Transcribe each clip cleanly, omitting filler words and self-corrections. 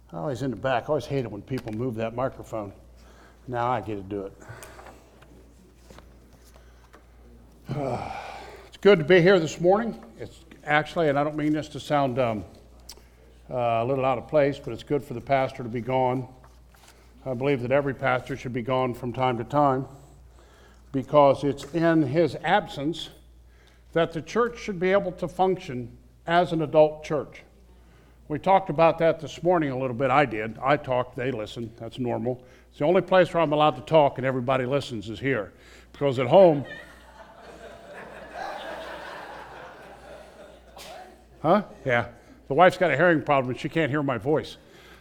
Oh, he's in the back. I always hate it when people move that microphone. Now I get to do it. It's good to be here this morning. It's actually, and I don't mean this to sound a little out of place, but it's good for the pastor to be gone. I believe that every pastor should be gone from time to time because it's in his absence that the church should be able to function as an adult church. We talked about that this morning a little bit. I did. I talked, they listened. That's normal. It's the only place where I'm allowed to talk and everybody listens is here. Because at home... Huh? Yeah. The wife's got a hearing problem and she can't hear my voice.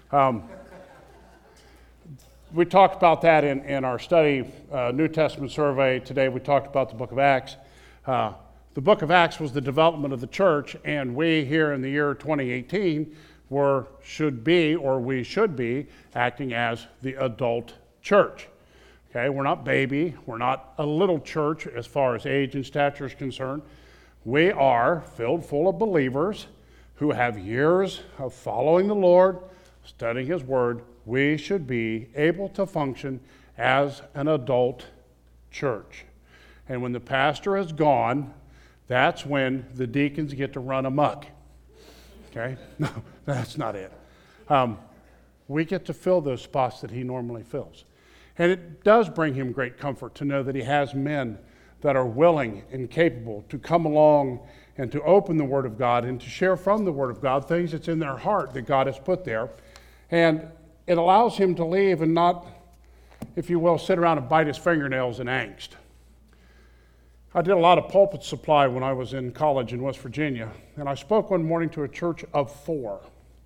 We talked about that in our study, New Testament survey. Today we talked about the book of Acts. The book of Acts was the development of the church, and we here in the year 2018 we should be acting as the adult church. Okay, we're not baby, we're not a little church as far as age and stature is concerned. We are filled full of believers who have years of following the Lord, studying His Word. We should be able to function as an adult church. And when the pastor is gone, that's when the deacons get to run amok. Okay? No, that's not it. We get to fill those spots that he normally fills. And it does bring him great comfort to know that he has men that are willing and capable to come along and to open the Word of God and to share from the Word of God things that's in their heart that God has put there. And it allows him to leave and not, if you will, sit around and bite his fingernails in angst. I did a lot of pulpit supply when I was in college in West Virginia, and I spoke one morning to a church of four.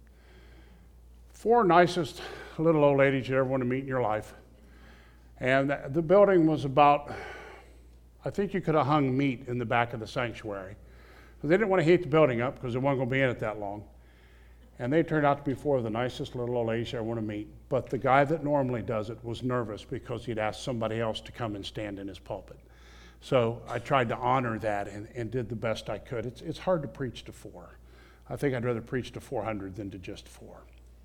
Four nicest little old ladies you ever want to meet in your life. And the building was about, I think you could have hung meat in the back of the sanctuary. They didn't want to heat the building up because they weren't going to be in it that long. And they turned out to be four of the nicest little old ladies you ever want to meet. But the guy that normally does it was nervous because he'd asked somebody else to come and stand in his pulpit. So I tried to honor that and did the best I could. It's hard to preach to four. I think I'd rather preach to 400 than to just four.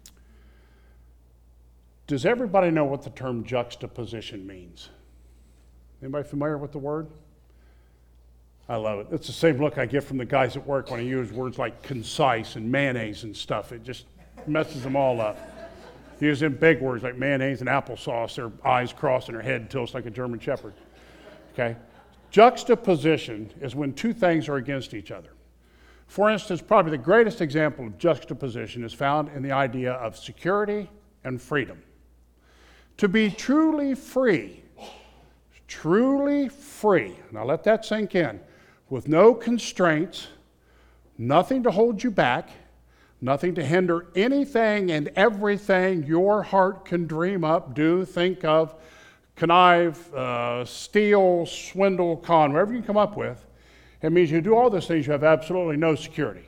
Does everybody know what the term juxtaposition means? Anybody familiar with the word? I love it. It's the same look I get from the guys at work when I use words like concise and mayonnaise and stuff. It just messes them all up. Using big words like mayonnaise and applesauce, their eyes cross and their head tilts like a German shepherd. Okay? Juxtaposition is when two things are against each other. For instance, probably the greatest example of juxtaposition is found in the idea of security and freedom. To be truly free, now let that sink in, with no constraints, nothing to hold you back, nothing to hinder anything and everything your heart can dream up, do, think of, connive, steal, swindle, con, whatever you can come up with. It means you do all those things, you have absolutely no security.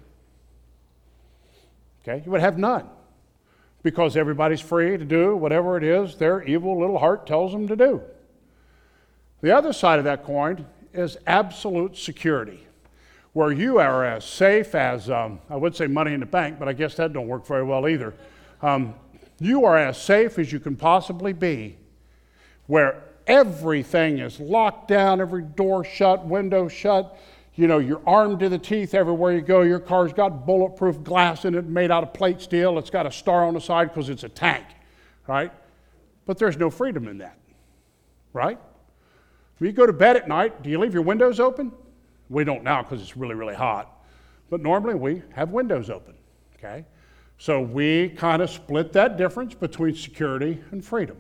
Okay? You would have none. Because everybody's free to do whatever it is their evil little heart tells them to do. The other side of that coin is absolute security, where you are as safe as, I would say money in the bank, but I guess that don't work very well either. You are as safe as you can possibly be, where everything is locked down, every door shut, window shut. You know, you're armed to the teeth everywhere you go. Your car's got bulletproof glass in it made out of plate steel. It's got a star on the side because it's a tank, right? But there's no freedom in that, right? When you go to bed at night, do you leave your windows open? We don't now because it's really, really hot. But normally we have windows open, okay? So we kind of split that difference between security and freedom.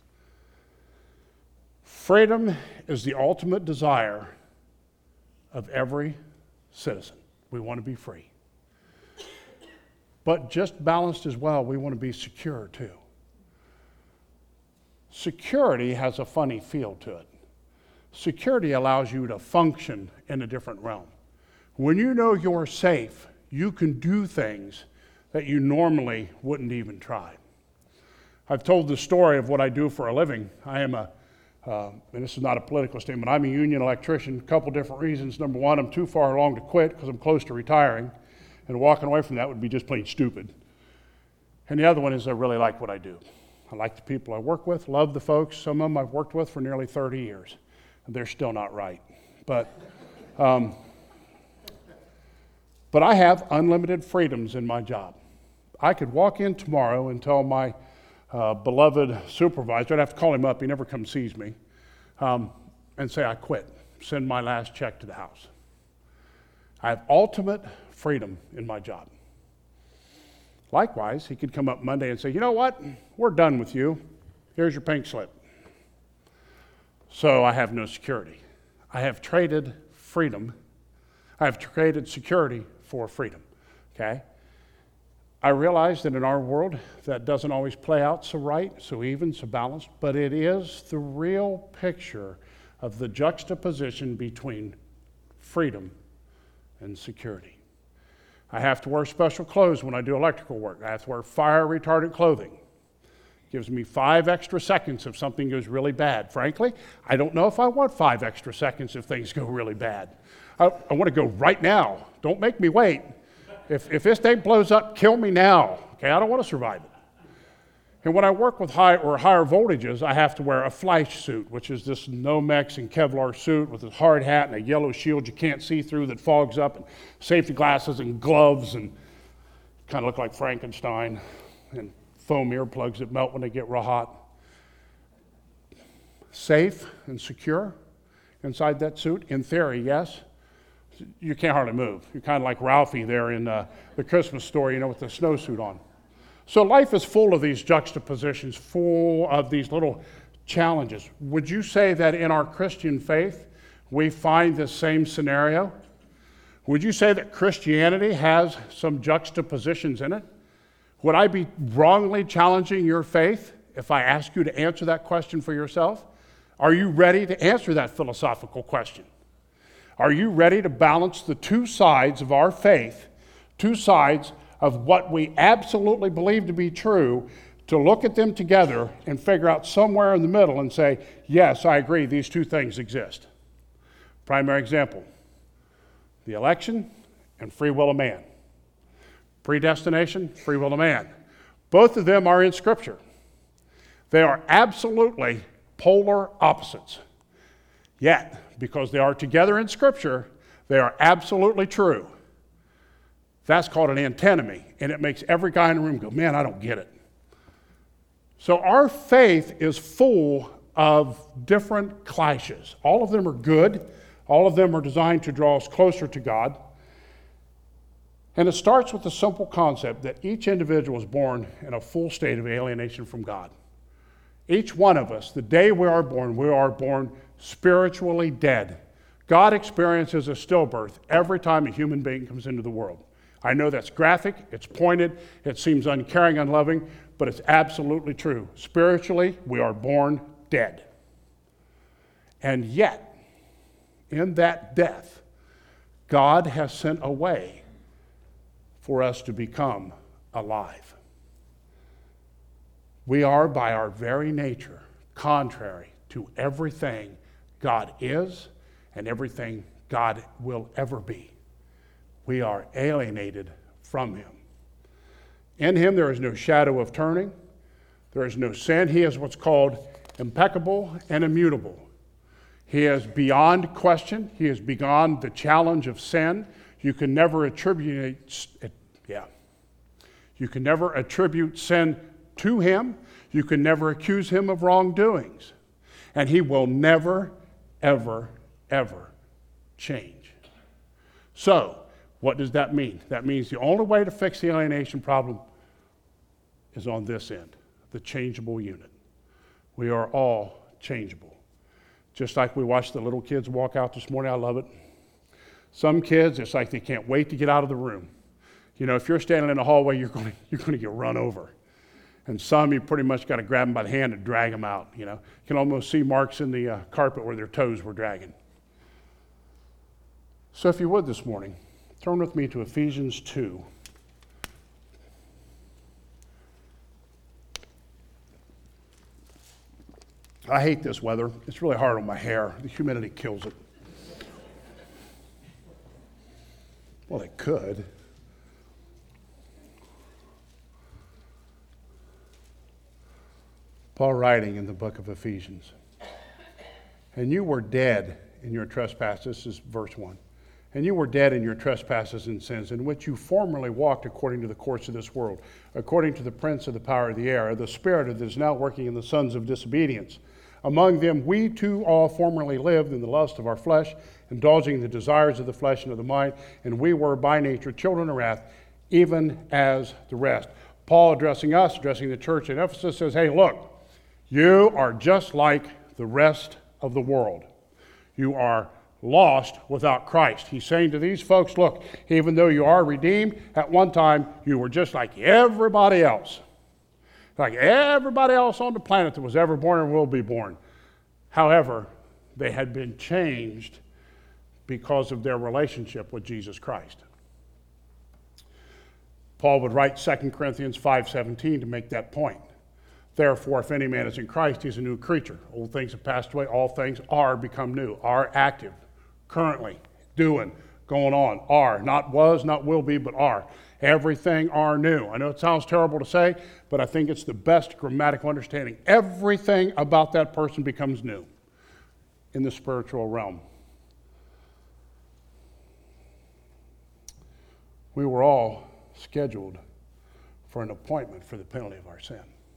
Freedom is the ultimate desire of every citizen. We want to be free. But just balanced as well, we want to be secure too. Security has a funny feel to it. Security allows you to function in a different realm. When you know you're safe, you can do things that you normally wouldn't even try. I've told the story of what I do for a living. I am and this is not a political statement, I'm a union electrician, a couple different reasons. Number one, I'm too far along to quit because I'm close to retiring, and walking away from that would be just plain stupid. And the other one is I really like what I do. I like the people I work with, love the folks. Some of them I've worked with for nearly 30 years. And they're still not right. But I have unlimited freedoms in my job. I could walk in tomorrow and tell my beloved supervisor, I'd have to call him up, he never comes sees me, and say I quit, send my last check to the house. I have ultimate freedom in my job. Likewise, he could come up Monday and say, you know what, we're done with you. Here's your pink slip. So I have no security. I have traded freedom. I have traded security for freedom, okay? I realize that in our world, that doesn't always play out so right, so even, so balanced, but it is the real picture of the juxtaposition between freedom and security. I have to wear special clothes when I do electrical work. I have to wear fire retardant clothing. Gives me 5 extra seconds if something goes really bad. Frankly, I don't know if I want 5 extra seconds if things go really bad. I want to go right now. Don't make me wait. If this thing blows up, kill me now. Okay, I don't want to survive it. And when I work with higher voltages, I have to wear a flash suit, which is this Nomex and Kevlar suit with a hard hat and a yellow shield you can't see through that fogs up, and safety glasses and gloves, and kind of look like Frankenstein, and foam earplugs that melt when they get real hot. Safe and secure inside that suit? In theory, yes. You can't hardly move. You're kind of like Ralphie there in the Christmas Story, with the snowsuit on. So life is full of these juxtapositions, full of these little challenges. Would you say that in our Christian faith, we find the same scenario? Would you say that Christianity has some juxtapositions in it? Would I be wrongly challenging your faith if I ask you to answer that question for yourself? Are you ready to answer that philosophical question? Are you ready to balance the two sides of our faith, two sides of what we absolutely believe to be true, to look at them together and figure out somewhere in the middle and say, yes, I agree, these two things exist? Primary example, the election and free will of man. Predestination, free will of man. Both of them are in Scripture. They are absolutely polar opposites. Yet, because they are together in Scripture, they are absolutely true. That's called an antinomy, and it makes every guy in the room go, man, I don't get it. So our faith is full of different clashes. All of them are good. All of them are designed to draw us closer to God. And it starts with the simple concept that each individual is born in a full state of alienation from God. Each one of us, the day we are born spiritually dead. God experiences a stillbirth every time a human being comes into the world. I know that's graphic, it's pointed, it seems uncaring, unloving, but it's absolutely true. Spiritually, we are born dead. And yet, in that death, God has sent a way for us to become alive. We are, by our very nature, contrary to everything God is and everything God will ever be. We are alienated from Him. In Him there is no shadow of turning. There is no sin. He is what's called impeccable and immutable. He is beyond question. He is beyond the challenge of sin. You can never attribute sin to Him. You can never accuse Him of wrongdoings. And He will never, ever, ever change. So, what does that mean? That means the only way to fix the alienation problem is on this end, the changeable unit. We are all changeable. Just like we watched the little kids walk out this morning, I love it. Some kids, it's like they can't wait to get out of the room. If you're standing in the hallway, you're going to get run over. And some, you pretty much got to grab them by the hand and drag them out. You can almost see marks in the carpet where their toes were dragging. So if you would this morning, turn with me to Ephesians 2. I hate this weather. It's really hard on my hair. The humidity kills it. Well, it could. Paul writing in the book of Ephesians. And you were dead in your trespasses, this is verse 1. And you were dead in your trespasses and sins, in which you formerly walked according to the course of this world, according to the prince of the power of the air, the spirit that is now working in the sons of disobedience. Among them we too all formerly lived in the lust of our flesh, indulging the desires of the flesh and of the mind, and we were by nature children of wrath, even as the rest. Paul addressing us, addressing the church in Ephesus, says, hey, look, you are just like the rest of the world. You are lost without Christ. He's saying to these folks, look, even though you are redeemed, at one time you were just like everybody else. Like everybody else on the planet that was ever born and will be born. However, they had been changed because of their relationship with Jesus Christ. Paul would write 2 Corinthians 5:17 to make that point. Therefore, if any man is in Christ, he's a new creature. Old things have passed away, all things are become new, are active, currently, doing, going on, are, not was, not will be, but are. Everything are new. I know it sounds terrible to say, but I think it's the best grammatical understanding. Everything about that person becomes new in the spiritual realm. We were all scheduled for an appointment for the penalty of our sin.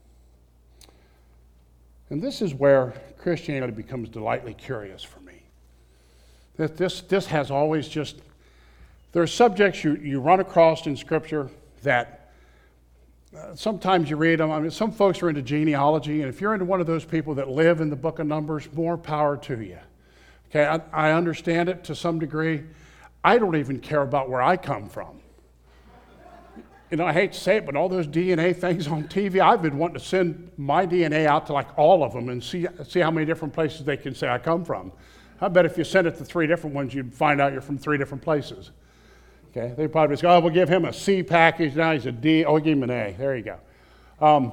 And this is where Christianity becomes delightfully curious for me. This has always just, there are subjects you run across in Scripture that sometimes you read them. I mean, some folks are into genealogy, and if you're into one of those people that live in the book of Numbers, more power to you. Okay, I understand it to some degree. I don't even care about where I come from. You know, I hate to say it, but all those DNA things on TV, I've been wanting to send my DNA out to like all of them and see how many different places they can say I come from. I bet if you sent it to 3 different ones, you'd find out you're from 3 different places. Okay, they probably just go, oh, we'll give him a C package, now he's a D, oh, we'll give him an A. There you go.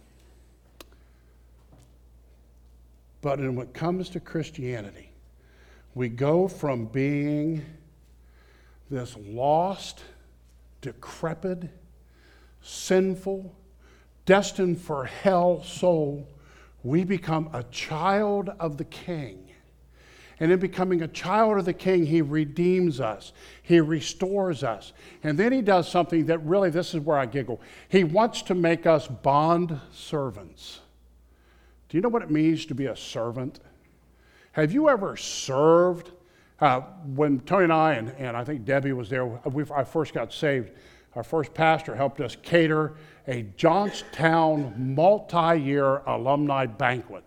But when it comes to Christianity, we go from being this lost, decrepit, sinful, destined for hell soul, we become a child of the King. And in becoming a child of the King, he redeems us. He restores us. And then he does something that really, this is where I giggle. He wants to make us bond servants. Do you know what it means to be a servant? Have you ever served? When Tony and I, and I think Debbie was there, I first got saved, our first pastor helped us cater a Johnstown multi-year alumni banquet.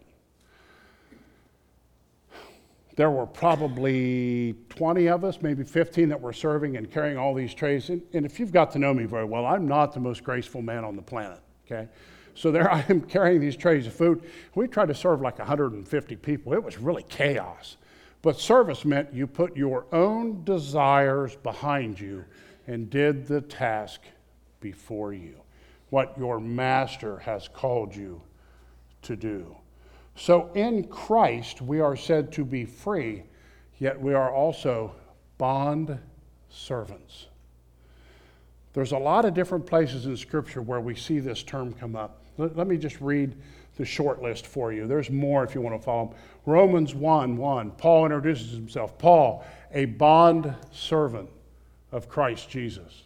There were probably 20 of us, maybe 15 that were serving and carrying all these trays. And if you've got to know me very well, I'm not the most graceful man on the planet, okay? So there I am carrying these trays of food. We tried to serve like 150 people. It was really chaos. But service meant you put your own desires behind you and did the task before you, what your master has called you to do. So in Christ, we are said to be free, yet we are also bond servants. There's a lot of different places in Scripture where we see this term come up. Let me just read the short list for you. There's more if you want to follow. Romans 1:1, Paul introduces himself. Paul, a bond servant of Christ Jesus.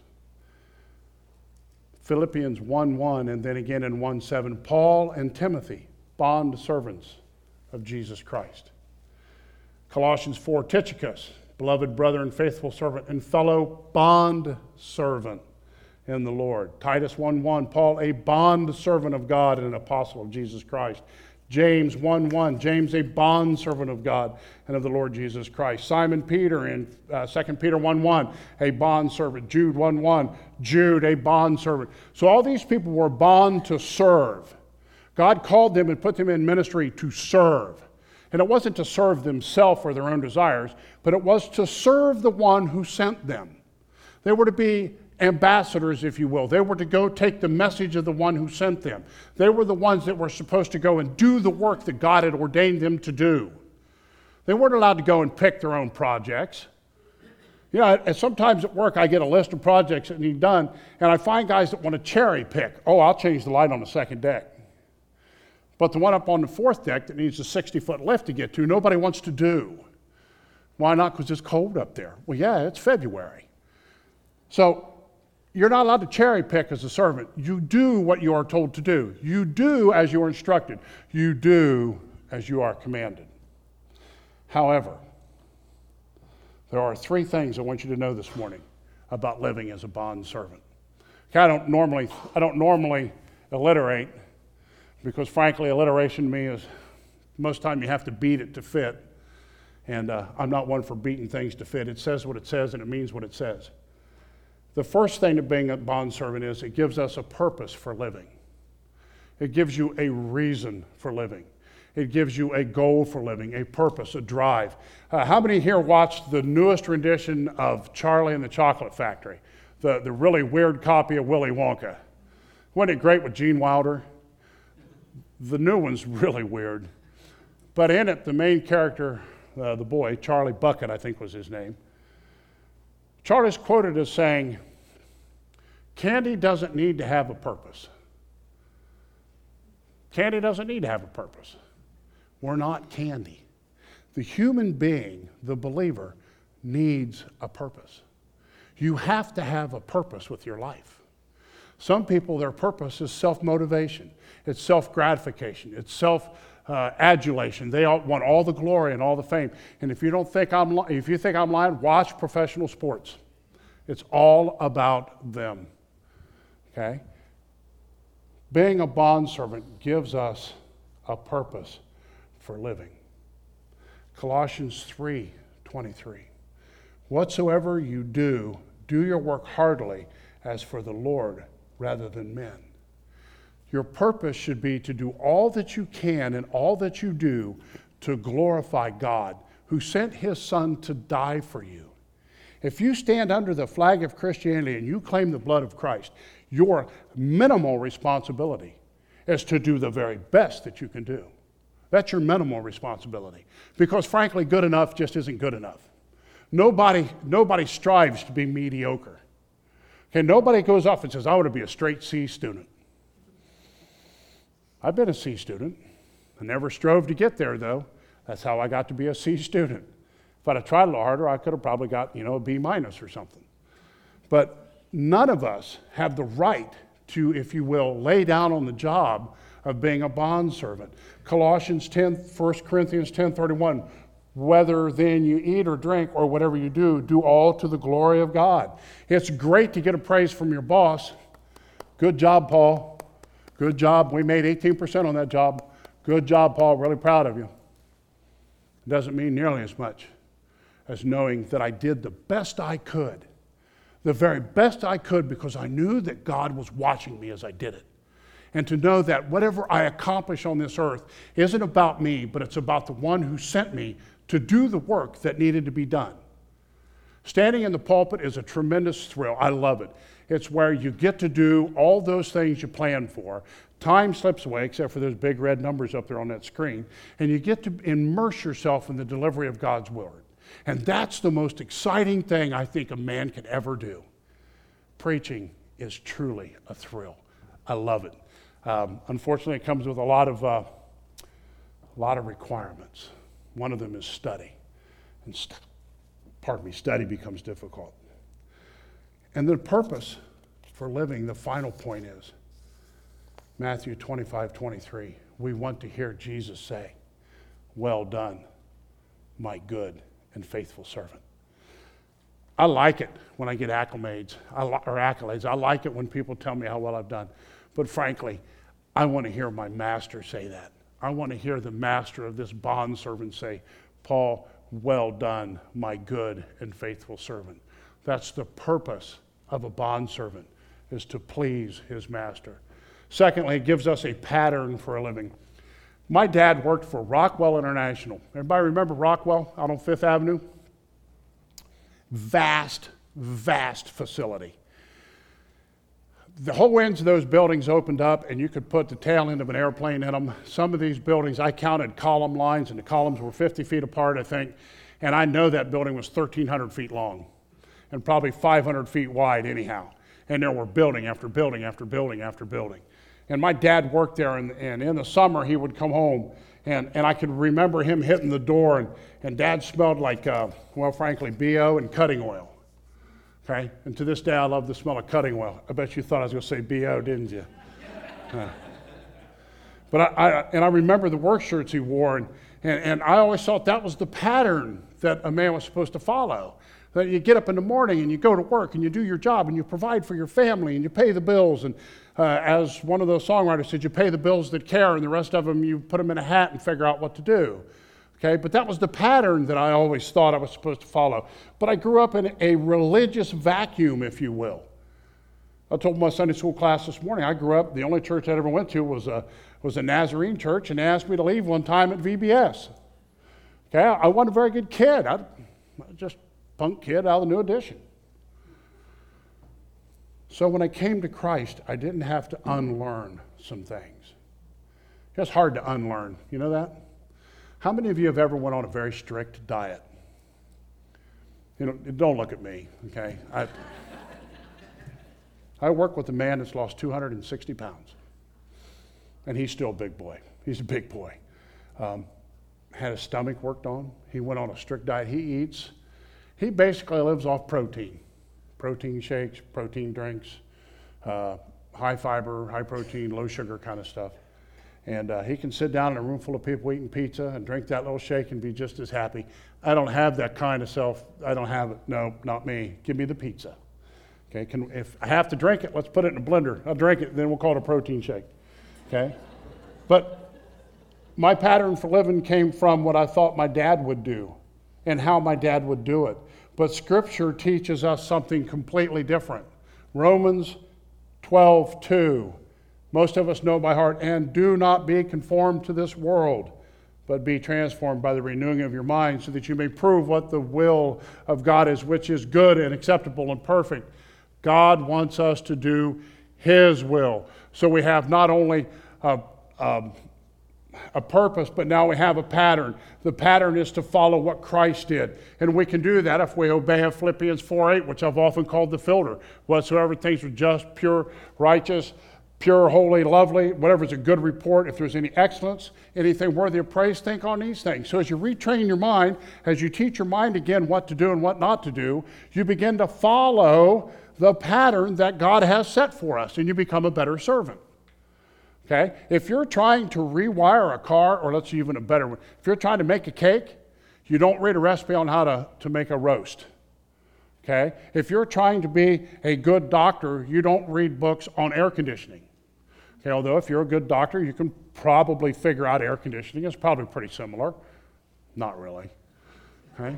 Philippians 1:1, and then again in 1:7, Paul and Timothy, bond servants of Jesus Christ. Colossians 4, Tychicus, beloved brother and faithful servant and fellow bond servant in the Lord. Titus 1:1, Paul, a bond servant of God and an apostle of Jesus Christ. James 1:1, James, a bond servant of God and of the Lord Jesus Christ. Simon Peter in 2 Peter 1:1, a bond servant. Jude 1:1, Jude, a bond servant. So all these people were bond to serve. God called them and put them in ministry to serve. And it wasn't to serve themselves or their own desires, but it was to serve the one who sent them. They were to be ambassadors, if you will. They were to go take the message of the one who sent them. They were the ones that were supposed to go and do the work that God had ordained them to do. They weren't allowed to go and pick their own projects. You know, and sometimes at work I get a list of projects that need done, and I find guys that want to cherry pick. Oh, I'll change the light on the second deck. But the one up on the fourth deck that needs a 60-foot lift to get to, nobody wants to do. Why not? Because it's cold up there. Well, yeah, it's February. So you're not allowed to cherry pick as a servant. You do what you are told to do. You do as you are instructed. You do as you are commanded. However, there are three things I want you to know this morning about living as a bondservant. Okay, I don't normally alliterate, because frankly, alliteration to me is most of the time you have to beat it to fit. And I'm not one for beating things to fit. It says what it says and it means what it says. The first thing to being a bondservant is it gives us a purpose for living. It gives you a reason for living. It gives you a goal for living, a purpose, a drive. How many here watched the newest rendition of Charlie and the Chocolate Factory? The really weird copy of Willy Wonka. Wasn't it great with Gene Wilder? The new one's really weird. But in it, the main character, the boy, Charlie Bucket, I think was his name, Charlie's quoted as saying, "Candy doesn't need to have a purpose." Candy doesn't need to have a purpose. We're not candy. The human being, the believer, needs a purpose. You have to have a purpose with your life. Some people, their purpose is self-motivation. It's self-gratification. It's self-adulation. They all want all the glory and all the fame. And if you think I'm lying, watch professional sports. It's all about them. Okay? Being a bondservant gives us a purpose for living. Colossians 3:23. Whatsoever you do your work heartily as for the Lord rather than men. Your purpose should be to do all that you can and all that you do to glorify God, who sent his Son to die for you. If you stand under the flag of Christianity and you claim the blood of Christ, your minimal responsibility is to do the very best that you can do. That's your minimal responsibility. Because frankly, good enough just isn't good enough. Nobody strives to be mediocre. Okay, nobody goes off and says, I want to be a straight C student. I've been a C student. I never strove to get there, though. That's how I got to be a C student. If I'd have tried a little harder, I could have probably got, a B- or something. But none of us have the right to, if you will, lay down on the job of being a bondservant. Colossians 10, 1 Corinthians 10:31, whether then you eat or drink or whatever you do all to the glory of God. It's great to get a praise from your boss. Good job, Paul. Good job. We made 18% on that job. Good job, Paul. Really proud of you. It doesn't mean nearly as much as knowing that I did the best I could. The very best I could, because I knew that God was watching me as I did it. And to know that whatever I accomplish on this earth isn't about me, but it's about the one who sent me to do the work that needed to be done. Standing in the pulpit is a tremendous thrill. I love it. It's where you get to do all those things you planned for. Time slips away, except for those big red numbers up there on that screen, and you get to immerse yourself in the delivery of God's word. And that's the most exciting thing I think a man could ever do. Preaching is truly a thrill. I love it. Unfortunately, it comes with a lot of requirements. One of them is study. And study becomes difficult. And the purpose for living, the final point is Matthew 25:23. We want to hear Jesus say, well done, my good and faithful servant. I like it when I get accolades. I like it when people tell me how well I've done. But frankly, I want to hear my master say that. I want to hear the master of this bondservant say, Paul, well done, my good and faithful servant. That's the purpose of a bondservant, is to please his master. Secondly, it gives us a pattern for a living. My dad worked for Rockwell International. Everybody remember Rockwell out on Fifth Avenue? Vast facility. The whole ends of those buildings opened up, and you could put the tail end of an airplane in them. Some of these buildings, I counted column lines, and the columns were 50 feet apart, I think. And I know that building was 1,300 feet long and probably 500 feet wide anyhow. And there were building after building after building after building. And my dad worked there, and in the summer he would come home, and I could remember him hitting the door, and Dad smelled like, well, frankly, BO and cutting oil. Okay? And to this day, I love the smell of cutting oil. I bet you thought I was going to say BO, didn't you? But I remember the work shirts he wore, and I always thought that was the pattern that a man was supposed to follow. That you get up in the morning and you go to work and you do your job and you provide for your family and you pay the bills. And as one of those songwriters said, you pay the bills that care, and the rest of them you put them in a hat and figure out what to do. Okay, but that was the pattern that I always thought I was supposed to follow. But I grew up in a religious vacuum, if you will. I told my Sunday school class this morning, I grew up, the only church I ever went to was a Nazarene church, and they asked me to leave one time at VBS. Okay, I wasn't a very good kid. I just punk kid out of the New Edition. So when I came to Christ, I didn't have to unlearn some things. It's hard to unlearn. You know that? How many of you have ever went on a very strict diet? You know, don't look at me, okay? I work with a man that's lost 260 pounds. And he's still a big boy. He's a big boy. Had his stomach worked on. He went on a strict diet. He basically lives off protein shakes, protein drinks, high fiber, high protein, low sugar kind of stuff. And he can sit down in a room full of people eating pizza and drink that little shake and be just as happy. I don't have that kind of self. I don't have it. No, not me. Give me the pizza. Okay. If I have to drink it, let's put it in a blender. I'll drink it, then we'll call it a protein shake. Okay. But my pattern for living came from what I thought my dad would do and how my dad would do it. But Scripture teaches us something completely different. Romans 12:2. Most of us know by heart, and do not be conformed to this world, but be transformed by the renewing of your mind, so that you may prove what the will of God is, which is good and acceptable and perfect. God wants us to do His will. So we have not only a purpose, but now we have a pattern. The pattern is to follow what Christ did. And we can do that if we obey Philippians 4:8, which I've often called the filter. Whatsoever things are just, pure, righteous, pure, holy, lovely, whatever's a good report, if there's any excellence, anything worthy of praise, think on these things. So as you retrain your mind, as you teach your mind again what to do and what not to do, you begin to follow the pattern that God has set for us, and you become a better servant. Okay? If you're trying to rewire a car, or let's even a better one, if you're trying to make a cake, you don't read a recipe on how to make a roast. Okay? If you're trying to be a good doctor, you don't read books on air conditioning. Okay, although if you're a good doctor, you can probably figure out air conditioning. It's probably pretty similar. Not really. Okay?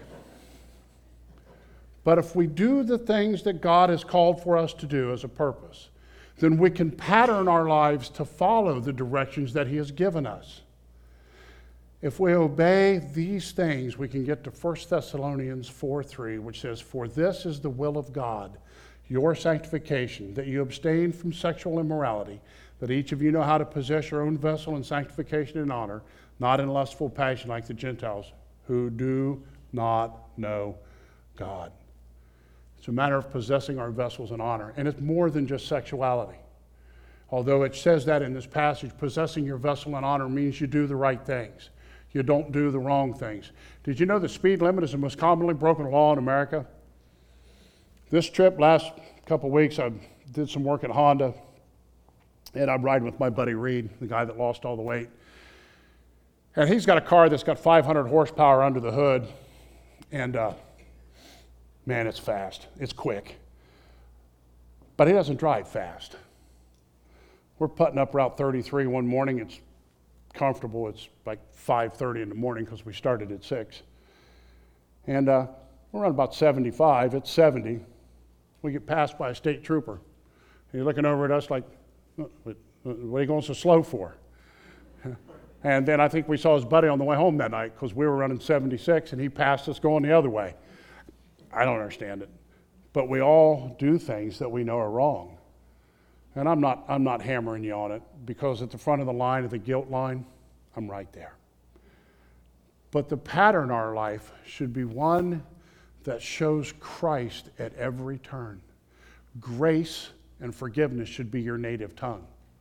But if we do the things that God has called for us to do as a purpose, then we can pattern our lives to follow the directions that He has given us. If we obey these things, we can get to 1 Thessalonians 4:3, which says, "For this is the will of God, your sanctification, that you abstain from sexual immorality, that each of you know how to possess your own vessel in sanctification and honor, not in lustful passion like the Gentiles, who do not know God." It's a matter of possessing our vessels in honor. And it's more than just sexuality. Although it says that in this passage, possessing your vessel in honor means you do the right things. You don't do the wrong things. Did you know the speed limit is the most commonly broken law in America? This trip, last couple of weeks, I did some work at Honda. And I'm riding with my buddy Reed, the guy that lost all the weight. And he's got a car that's got 500 horsepower under the hood. And man, it's fast. It's quick. But he doesn't drive fast. We're putting up Route 33 one morning. It's comfortable. It's like 5:30 in the morning because we started at 6. And we're around about 75. It's 70. We get passed by a state trooper. He's looking over at us like, what are you going so slow for? And then I think we saw his buddy on the way home that night because we were running 76 and he passed us going the other way. I don't understand it. But we all do things that we know are wrong. And I'm not hammering you on it because at the front of the line, of the guilt line, I'm right there. But the pattern in our life should be one that shows Christ at every turn. Grace and forgiveness should be your native tongue.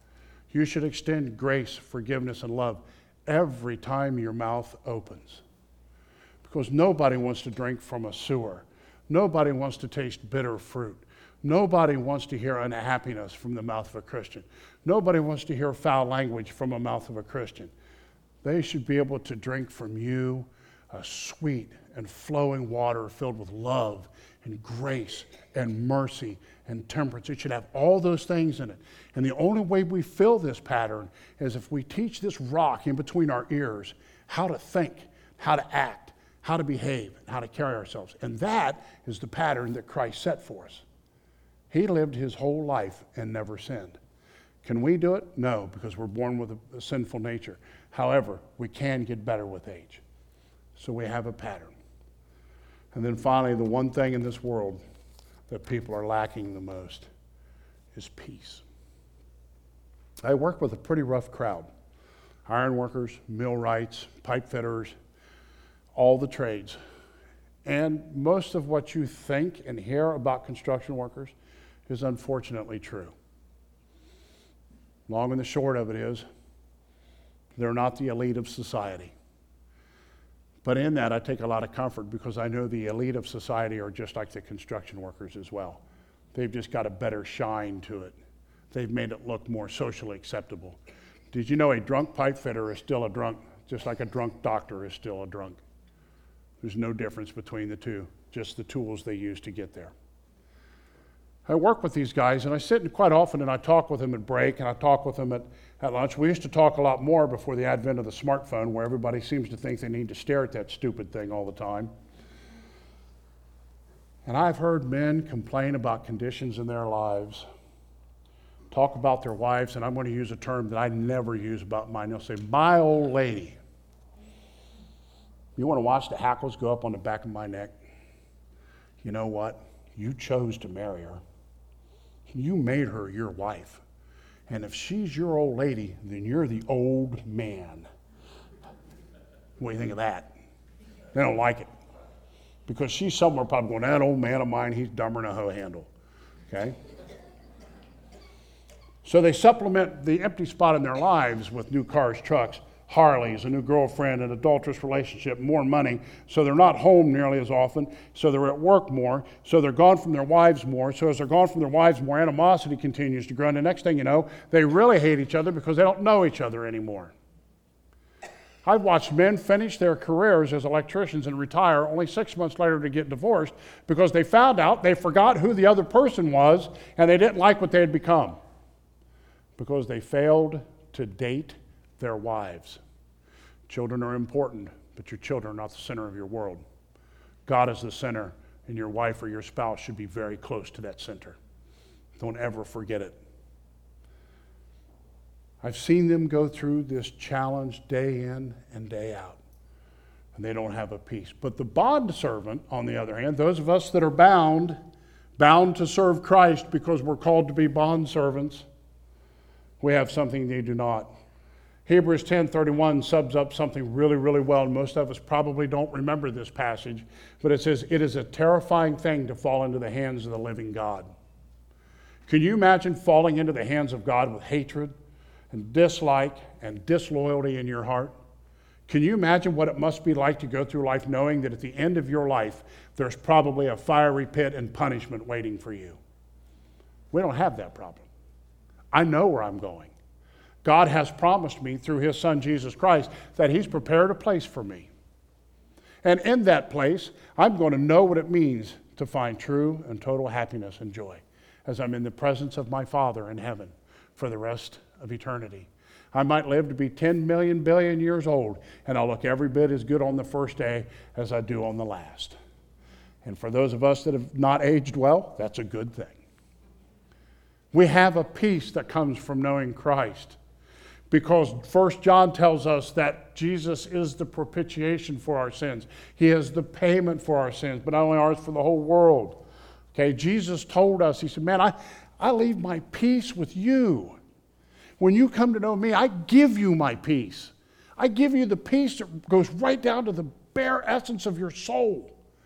You should extend grace, forgiveness, and love every time your mouth opens. Because nobody wants to drink from a sewer. Nobody wants to taste bitter fruit. Nobody wants to hear unhappiness from the mouth of a Christian. Nobody wants to hear foul language from the mouth of a Christian. They should be able to drink from you a sweet and flowing water filled with love and grace and mercy and temperance. It should have all those things in it. And the only way we fill this pattern is if we teach this rock in between our ears how to think, how to act, how to behave, and how to carry ourselves. And that is the pattern that Christ set for us. He lived his whole life and never sinned. Can we do it? No, because we're born with a sinful nature. However, we can get better with age. So we have a pattern. And then finally, the one thing in this world that people are lacking the most is peace. I work with a pretty rough crowd. Iron workers, millwrights, pipe fitters, all the trades. And most of what you think and hear about construction workers is unfortunately true. Long and the short of it is, they're not the elite of society. But in that, I take a lot of comfort because I know the elite of society are just like the construction workers as well. They've just got a better shine to it. They've made it look more socially acceptable. Did you know a drunk pipe fitter is still a drunk, just like a drunk doctor is still a drunk? There's no difference between the two, just the tools they use to get there. I work with these guys, and I sit quite often and I talk with them at break, and I talk with them at lunch. We used to talk a lot more before the advent of the smartphone, where everybody seems to think they need to stare at that stupid thing all the time. And I've heard men complain about conditions in their lives, talk about their wives, and I'm going to use a term that I never use about mine. They'll say, my old lady. You want to watch the hackles go up on the back of my neck? You know what? You chose to marry her. You made her your wife. And if she's your old lady, then you're the old man. What do you think of that? They don't like it. Because she's somewhere probably going, that old man of mine, he's dumber than a hoe handle. Okay? So they supplement the empty spot in their lives with new cars, trucks, Harleys, a new girlfriend, an adulterous relationship, more money, so they're not home nearly as often, so they're at work more, so they're gone from their wives more, so as they're gone from their wives more, animosity continues to grow, and the next thing you know, they really hate each other because they don't know each other anymore. I've watched men finish their careers as electricians and retire only 6 months later to get divorced because they found out they forgot who the other person was and they didn't like what they had become because they failed to date their wives. Children are important, but your children are not the center of your world. God is the center, and your wife or your spouse should be very close to that center. Don't ever forget it. I've seen them go through this challenge day in and day out, and they don't have a peace. But the bond servant, on the other hand, those of us that are bound to serve Christ because we're called to be bond servants, we have something they do not. Hebrews 10:31 sums up something really, really well, and most of us probably don't remember this passage, but it says, it is a terrifying thing to fall into the hands of the living God. Can you imagine falling into the hands of God with hatred and dislike and disloyalty in your heart? Can you imagine what it must be like to go through life knowing that at the end of your life, there's probably a fiery pit and punishment waiting for you? We don't have that problem. I know where I'm going. God has promised me through his son Jesus Christ that he's prepared a place for me. And in that place, I'm going to know what it means to find true and total happiness and joy as I'm in the presence of my Father in heaven for the rest of eternity. I might live to be 10 million billion years old, and I'll look every bit as good on the first day as I do on the last. And for those of us that have not aged well, that's a good thing. We have a peace that comes from knowing Christ, because 1 John tells us that Jesus is the propitiation for our sins. He is the payment for our sins, but not only ours, for the whole world. Okay, Jesus told us, he said, man, I leave my peace with you. When you come to know me, I give you my peace. I give you the peace that goes right down to the bare essence of your soul.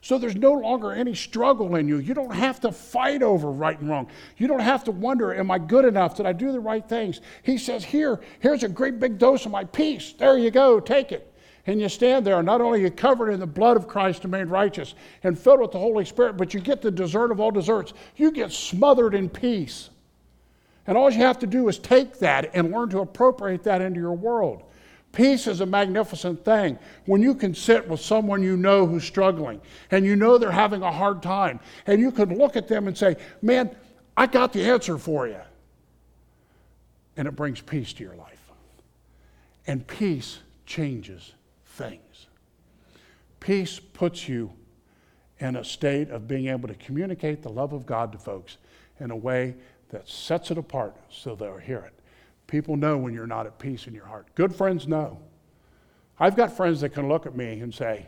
So there's no longer any struggle in you. You don't have to fight over right and wrong. You don't have to wonder, am I good enough? Did I do the right things? He says, here's a great big dose of my peace. There you go, take it. And you stand there, and not only are you covered in the blood of Christ and made righteous and filled with the Holy Spirit, but you get the dessert of all desserts. You get smothered in peace. And all you have to do is take that and learn to appropriate that into your world. Peace is a magnificent thing when you can sit with someone you know who's struggling and you know they're having a hard time and you can look at them and say, man, I got the answer for you. And it brings peace to your life. And peace changes things. Peace puts you in a state of being able to communicate the love of God to folks in a way that sets it apart so they'll hear it. People know when you're not at peace in your heart. Good friends know. I've got friends that can look at me and say,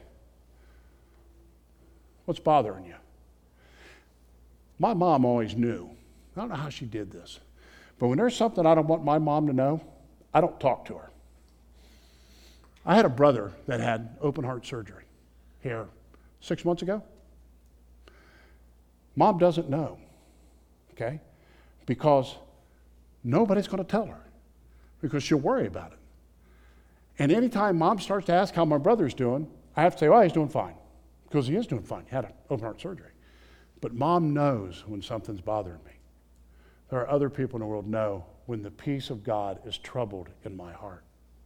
what's bothering you? My mom always knew. I don't know how she did this. But when there's something I don't want my mom to know, I don't talk to her. I had a brother that had open heart surgery here 6 months ago. Mom doesn't know, okay? Because nobody's going to tell her because she'll worry about it. And anytime Mom starts to ask how my brother's doing, I have to say, oh, he's doing fine, because he is doing fine. He had an open heart surgery. But Mom knows when something's bothering me. There are other people in the world know when the peace of God is troubled in my heart.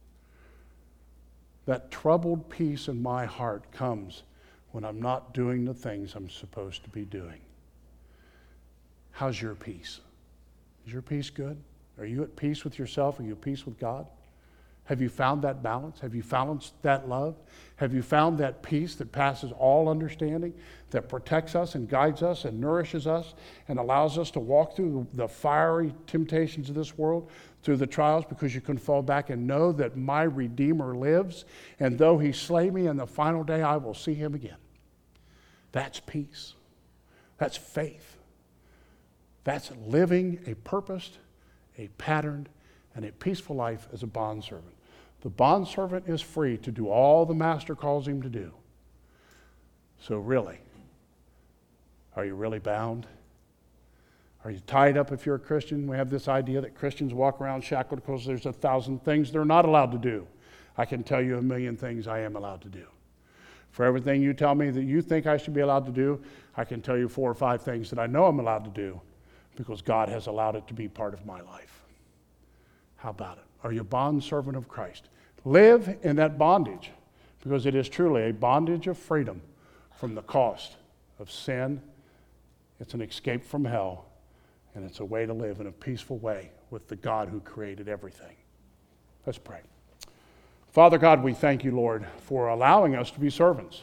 That troubled peace in my heart comes when I'm not doing the things I'm supposed to be doing. How's your peace? Is your peace good? Are you at peace with yourself? Are you at peace with God? Have you found that balance? Have you found that love? Have you found that peace that passes all understanding, that protects us and guides us and nourishes us and allows us to walk through the fiery temptations of this world, through the trials, because you can fall back and know that my Redeemer lives, and though he slay me, in the final day I will see him again. That's peace. That's faith. That's living a purposed, a patterned, and a peaceful life as a bondservant. The bondservant is free to do all the master calls him to do. So really, are you really bound? Are you tied up if you're a Christian? We have this idea that Christians walk around shackled because there's 1,000 things they're not allowed to do. I can tell you 1,000,000 things I am allowed to do. For everything you tell me that you think I should be allowed to do, I can tell you 4 or 5 things that I know I'm allowed to do because God has allowed it to be part of my life. How about it? Are you a bondservant of Christ? Live in that bondage, because it is truly a bondage of freedom from the cost of sin. It's an escape from hell, and it's a way to live in a peaceful way with the God who created everything. Let's pray. Father God, we thank you, Lord, for allowing us to be servants.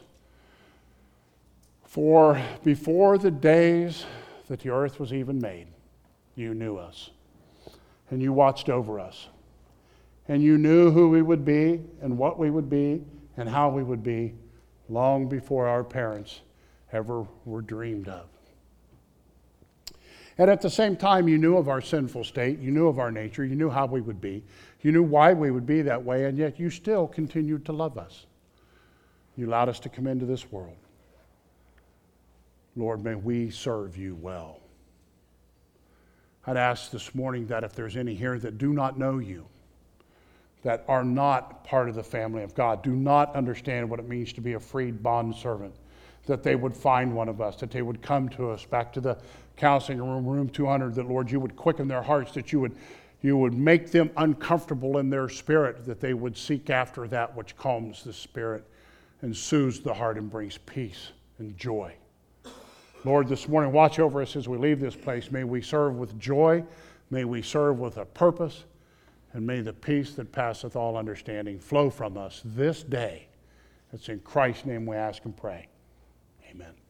For before the days that the earth was even made, you knew us, and you watched over us, and you knew who we would be and what we would be and how we would be long before our parents ever were dreamed of. And at the same time, you knew of our sinful state, you knew of our nature, you knew how we would be, you knew why we would be that way, and yet you still continued to love us. You allowed us to come into this world. Lord, may we serve you well. I'd ask this morning that if there's any here that do not know you, that are not part of the family of God, do not understand what it means to be a freed bondservant, that they would find one of us, that they would come to us, back to the counseling room, room 200, that, Lord, you would quicken their hearts, that you would make them uncomfortable in their spirit, that they would seek after that which calms the spirit and soothes the heart and brings peace and joy. Lord, this morning, watch over us as we leave this place. May we serve with joy. May we serve with a purpose. And may the peace that passeth all understanding flow from us this day. It's in Christ's name we ask and pray. Amen.